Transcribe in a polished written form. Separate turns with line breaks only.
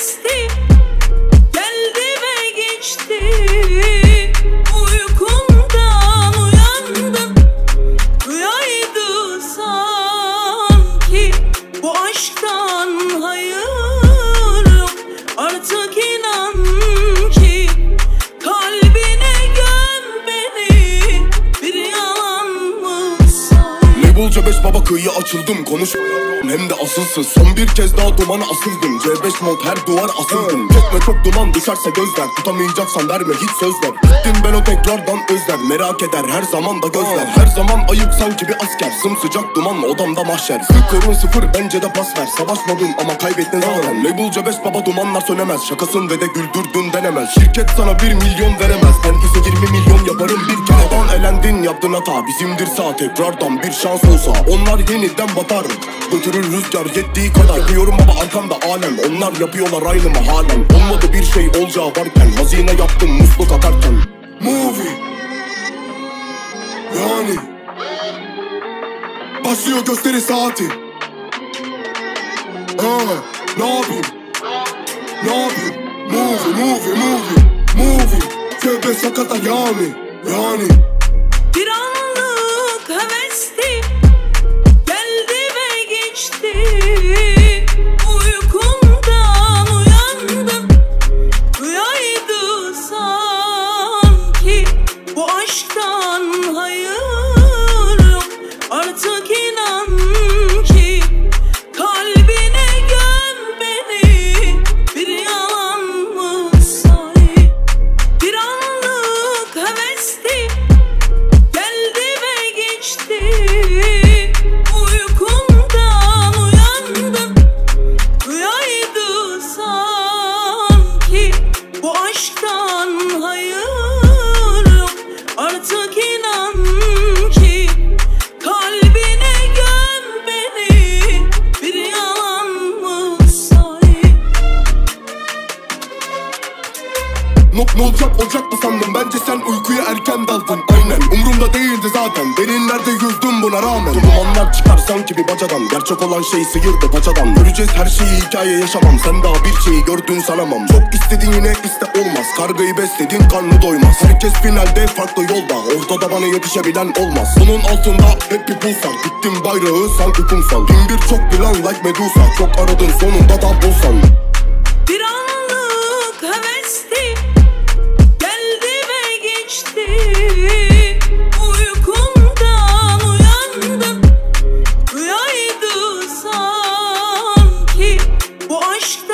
hevesli geldi ve geçti. Uykumdan uyandım, rüyaydı sanki. Bu aşktan hayır yok, artık inan ki. Kalbine göm beni, bir yalan mı say?
Label C5 baba, kıyıya açıldım, konuşmuyorum hem de asılsız. Son bir kez daha dumana asıldım, C5 mod her duvar asıldım. Çok ve çok duman düşerse gözler, tutamayacaksan verme hiç sözler. Gittim ben o tekrardan özler, merak eder her zaman da gözler. Her zaman ayıp sanki bir asker, sımsıcak dumanla odamda mahşer. Skorun sıfır, bence de pas ver, savaşmadın ama kaybettin zaten. Label C5 baba, dumanlar sönemez, şakasın ve de güldürdün denemez. Şirket sana 1 milyon veremez, ben ise 20 milyon yaparım bir kere. Baban elendin, yaptın hata, bizimdir sağ, tekrardan bir şans olsa. Onlar yeniden batar, götürür rüzgar yettiği kadar. Yakıyorum baba arkamda alem, onlar yapıyorlar aynı mı halen. Olmadı bir şey olacağı varken, hazine yaptım musluk akarken. Movie yani başlıyor gösteri saati. Ne yapayım? Ne yapayım? Movie Tövbe sakata yani.
Bir anlık hevesli geldi ve geçti. Uykumdan uyandım, rüyaydı sanki. Bu aşktan hayır yok, artık inan ki. Kalbine göm beni, bir yalan mı say? Bir anlık hevesli geldi ve geçti. Uykumdan uyandım, rüyaydı sanki. Bu aşktan hayır yok, artık inan ki. Kalbine göm beni, bir yalan mı say?
Ne olacak mı sandın? Bence sen uykuya erken daldın. Aynen umurumda değildi zaten, derinlerde yüzdüm buna rağmen. Dumanlar çıkar sanki bir bacadan, gerçek olan şey sıyırdı paçadan. Göreceğiz her şeyi, hikaye yaşamam, sen daha bir şeyi gördün sanamam. Çok istedin yine iste olmaz, kargayı besledin karnı doymaz. Herkes finalde farklı yolda, ortada bana yetişebilen olmaz. Bunun altında hep bir pulsar, gittim bayrağı sanki kumsal. Bin bir çok plan like Medusa, çok aradın sonunda da bulsan.
Bir anlık hevesli geldi ve geçti. Uykumdan uyandım, rüyaydı sanki. Bu aşktan